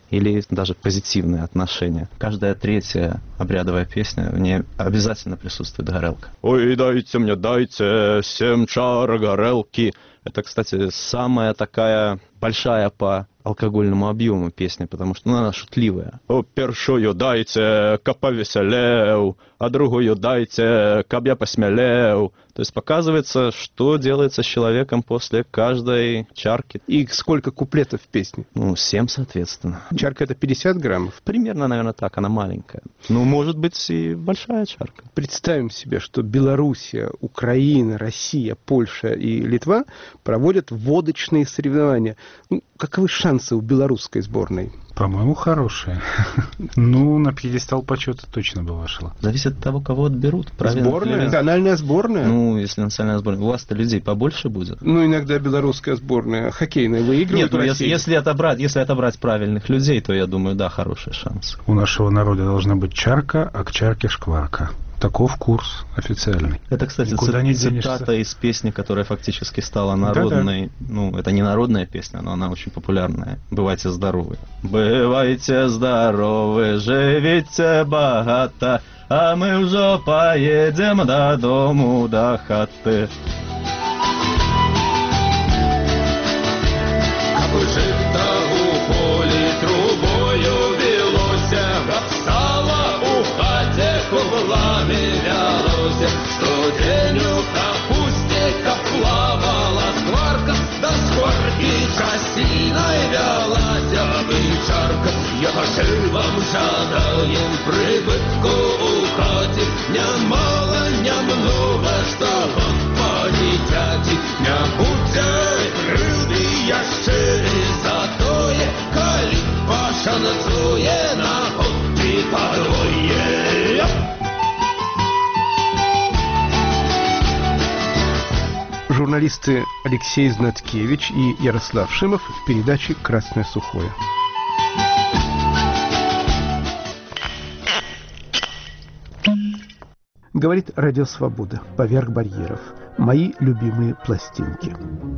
или даже позитивные отношения. Каждая третья обрядовая песня, в ней обязательно присутствует горелка. «Ой, дайте мне, дайте семь чар горелки». Это, кстати, самая такая большая по алкогольному объему песня, потому что ну, она шутливая. «О, першую дайте, ка повеселеу, а другую дайте, ка я посмелеу». То есть показывается, что делается с человеком после каждой чарки. И сколько куплетов в песне? Ну, семь, соответственно. Чарка — это пятьдесят граммов? Примерно, наверное, так, она маленькая. Ну, может быть, и большая чарка. Представим себе, что Белоруссия, Украина, Россия, Польша и Литва проводят водочные соревнования. Ну, каковы шансы у белорусской сборной? По-моему, хорошие. Ну, на пьедестал почета точно бы вошла. Зависит от того, кого отберут. Сборная? Национальная сборная? Ну, если национальная сборная. У вас-то людей побольше будет. Ну, иногда белорусская сборная хоккейная выигрывает. Нет, ну, если, если, отобрать, если отобрать правильных людей, то я думаю, да, хороший шанс. У нашего народа должна быть чарка, а к чарке шкварка. Таков курс официальный. Это, кстати, ци- цитата из песни, которая фактически стала народной. Да-да. Ну, это не народная песня, но она очень популярная. «Бывайте здоровы». «Бывайте здоровы, живите богато, а мы уже поедем до дому, до хаты». Аби жито у полі трубою білося, сало у хаті кублами вялося, що день у капусті каплавала скварка, да скварки часінай вялася бичарка. Я хочу вам жадаем прибытку у хаті, не мало, не много, что вам понятять, не будет крылья ящери затое, коли пошанцує на ході подвоє. Журналисты Алексей Знаткевич и Ярослав Шимов в передаче «Красное сухое». Говорит Радио Свобода, поверх барьеров. Мои любимые пластинки.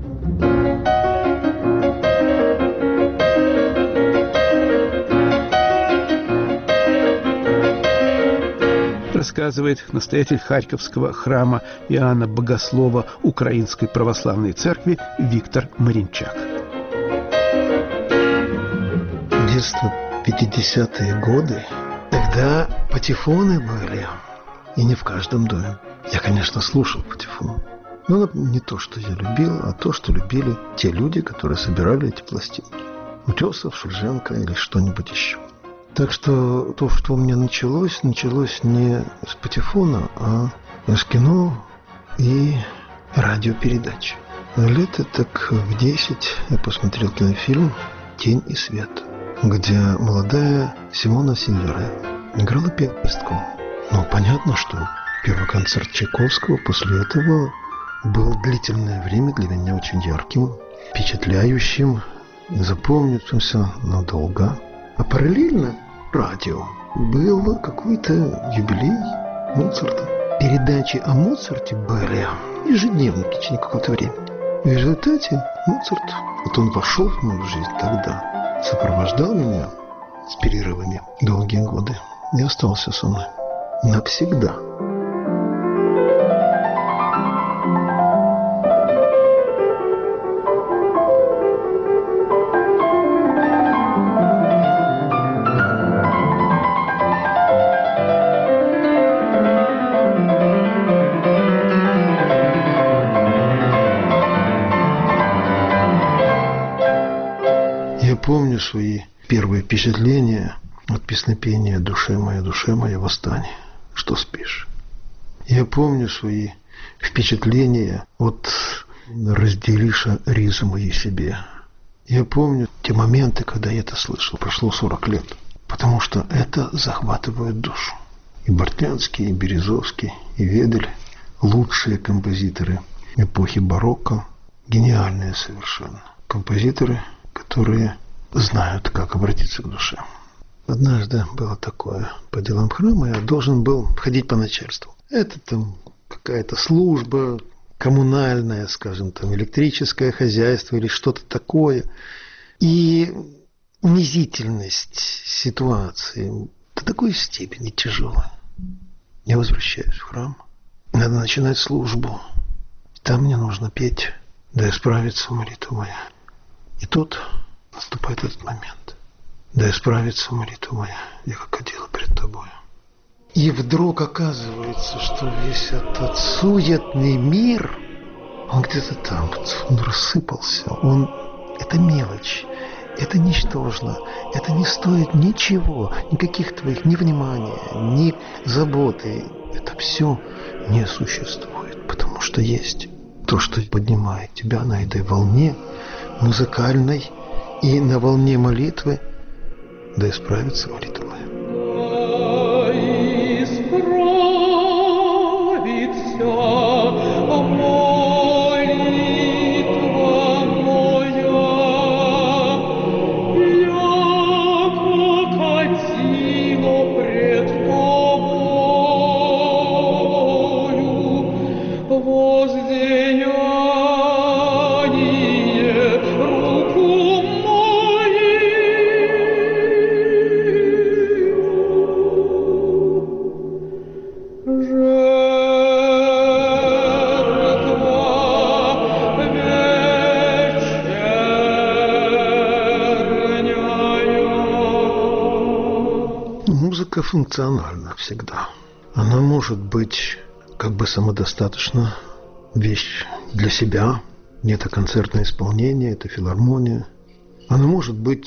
Рассказывает настоятель Харьковского храма Иоанна Богослова Украинской Православной Церкви Виктор Маринчак. Детство, пятидесятые годы, тогда патефоны были, и не в каждом доме. Я, конечно, слушал патефон, но не то, что я любил, а то, что любили те люди, которые собирали эти пластинки. Утесов, Шульженко или что-нибудь еще. Так что то, что у меня началось, началось не с патефона, а с кино и радиопередач. Лет так в десять я посмотрел кинофильм «Тень и свет», где молодая Симона Синьоре играла пианистку. Ну, понятно, что первый концерт Чайковского после этого был длительное время для меня очень ярким, впечатляющим, запомнившимся надолго. А параллельно радио был какой-то юбилей Моцарта. Передачи о Моцарте были ежедневно в течение какого-то времени. В результате Моцарт, вот он вошел в мою жизнь тогда, сопровождал меня с перерывами долгие годы и остался со мной навсегда. Я помню свои первые впечатления от песнопения «Душе моя, душе моя, восстань, что спишь». Я помню свои впечатления от «Разделиша ризу моей себе». Я помню те моменты, когда я это слышал. Прошло сорок лет. Потому что это захватывает душу. И Бортнянский, и Березовский, и Ведель – лучшие композиторы эпохи барокко. Гениальные совершенно. Композиторы, которые знают, как обратиться к душе. Однажды было такое. По делам храма я должен был ходить по начальству. Это там какая-то служба коммунальная, скажем, там электрическое хозяйство или что-то такое. И унизительность ситуации до такой степени тяжелая. Я возвращаюсь в храм. Надо начинать службу. Там мне нужно петь, да исправится молитва моя. И тут наступает этот момент. Да исправится молитва моя, я как одела пред тобою. И вдруг оказывается, что весь этот суетный мир, он где-то там, он рассыпался, он... Это мелочь, это ничтожно, это не стоит ничего, никаких твоих ни внимания, ни заботы. Это все не существует, потому что есть то, что поднимает тебя на этой волне музыкальной и на волне молитвы, да исправится молитва моя. Музыка функциональна всегда. Она может быть как бы самодостаточна, вещь для себя. Это концертное исполнение, это филармония. Она может быть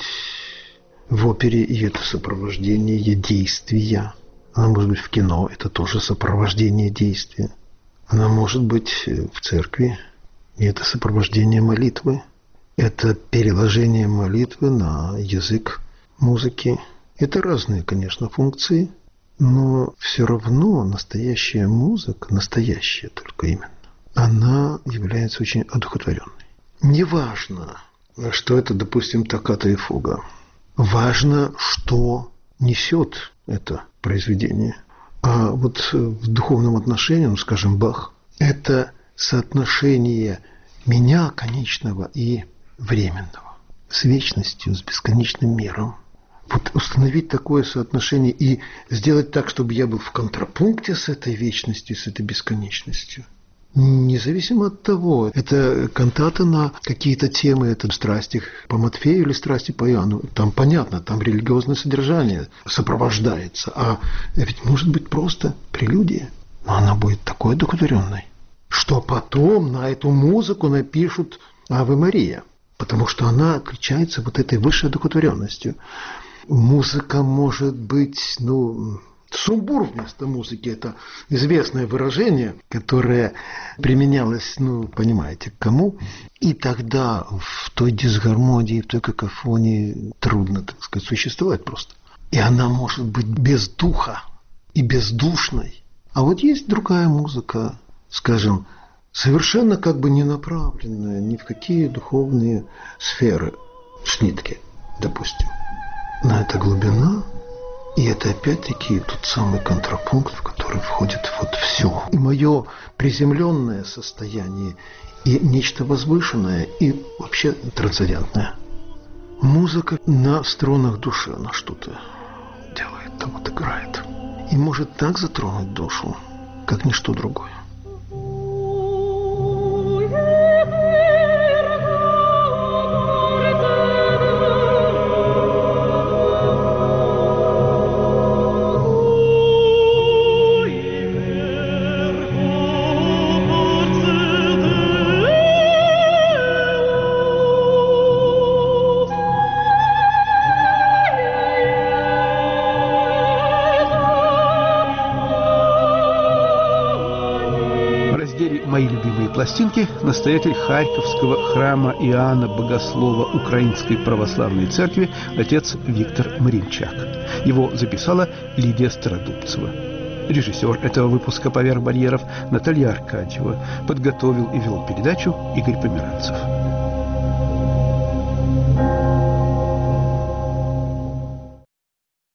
в опере, и это сопровождение действия. Она может быть в кино, это тоже сопровождение действия. Она может быть в церкви, и это сопровождение молитвы. Это переложение молитвы на язык музыки. Это разные, конечно, функции, но все равно настоящая музыка, настоящая только именно, она является очень одухотворенной. Не важно, что это, допустим, токкато и фуга. Важно, что несет это произведение. А вот в духовном отношении, ну, скажем, Бах, это соотношение меня, конечного, и временного, с вечностью, с бесконечным миром. Вот установить такое соотношение и сделать так, чтобы я был в контрапункте с этой вечностью, с этой бесконечностью. Независимо от того, это кантата на какие-то темы, это страсти по Матфею или страсти по Иоанну. Там понятно, там религиозное содержание сопровождается. А ведь может быть просто прелюдия, но она будет такой одухотворенной, что потом на эту музыку напишут «Аве Мария», потому что она отличается вот этой высшей одухотворенностью. Музыка может быть, ну, сумбур вместо музыки. Это известное выражение, которое применялось, ну, понимаете, к кому. И тогда в той дисгармонии, в той какофонии трудно, так сказать, существовать просто. И она может быть без духа и бездушной. А вот есть другая музыка, скажем, совершенно как бы не направленная ни в какие духовные сферы, снитки, допустим. Но это глубина, и это опять-таки тот самый контрапункт, в который входит вот все. И мое приземленное состояние, и нечто возвышенное, и вообще трансцендентное. Музыка на струнах души, она что-то делает, там вот играет. И может так затронуть душу, как ничто другое. «Мои любимые пластинки» настоятель Харьковского храма Иоанна Богослова Украинской Православной Церкви отец Виктор Маринчак. Его записала Лидия Стародубцева. Режиссер этого выпуска «Поверх барьеров» Наталья Аркадьева. Подготовил и вел передачу Игорь Померанцев.